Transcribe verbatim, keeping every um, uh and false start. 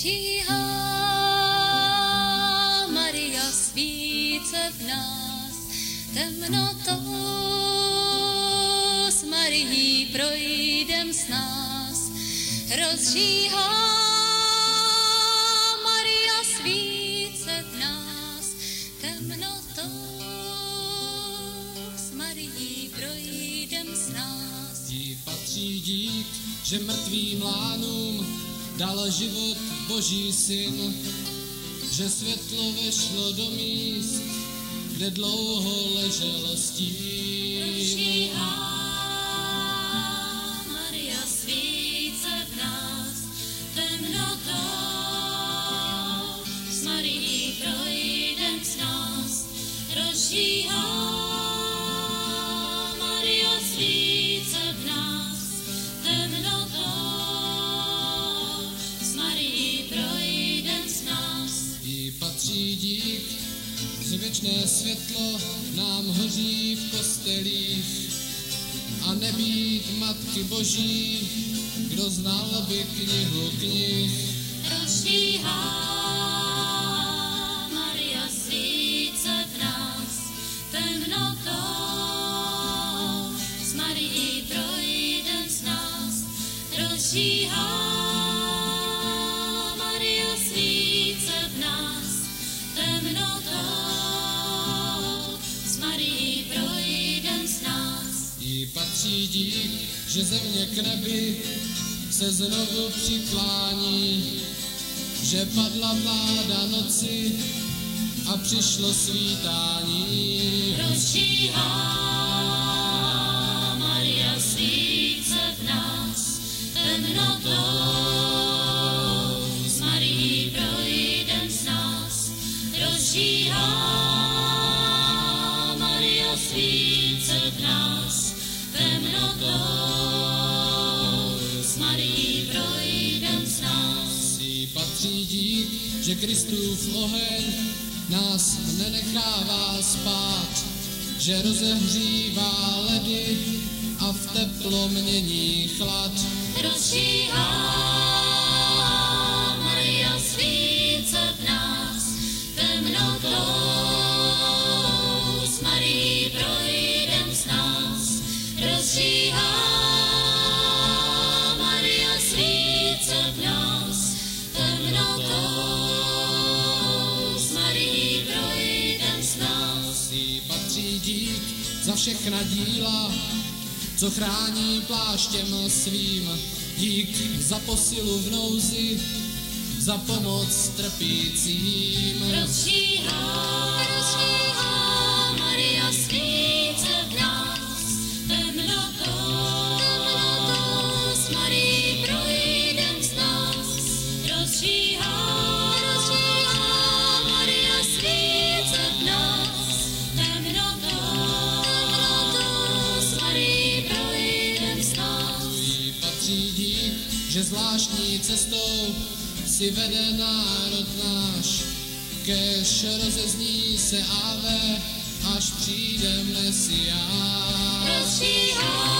Rozčíhá Maria svíce v nás, temnotou s Marií projdem s nás. Rozčíhá Maria svíce v nás, temnotou s Marií projdem s nás. Jí patří dík, že mrtvým lánům dal život Boží syn, že světlo vešlo do míst, kde dlouho ležel stín. Rozčíhá Maria svíce v nás, temnotou s Marií projdem s nás. Rozčíhá Maria svíce v nás, temnotou s Marií projdem s nás. Jí patří dík, že věčné světlo nám hoří v kostelích a nebýt Matky Boží, kdo znal by knihu knih. Rozčíhá Maria svíce v nás, temnotou s Marií projdem s nás. Rozčíhá Maria svíce v nás, temnotou s Marií projdem s nás. Jí patří dík, že země k nebi se znovu přiklání, že padla vláda noci a přišlo svítání. Rozčíhá Maria svíce v nás, temnotou s Marií projdem s nás. Rozčíhá Maria svíce v nás, temnotou s Marií projdem s nás. Jí patří dík, že Kristův oheň nás nenechává spát, že rozehřívá ledy a v teplo mění chlad. Rozčíhá Maria svíce v nás, temnotou s Marií projdem s nás. Rozčíhá Maria svíce v nás, temnotou s Marií projdem s nás. Jí patří dík za všechna díla, co chrání pláštěm svým, dík za posilu v nouzi, za pomoc trpícím. Rozčíhá, rozčíhá Maria svíce v nás, temnotou, temnotou s Marií projdem s nás. Rozčíhá, rozčíhá Maria svíce v nás, temnotou, temnotou s Marií projdem s nás. Jí patří dík, že zvláštní cestou si vede národ náš, kéž rozezní se Ave, až přijde Mesiáš. Rozčíhá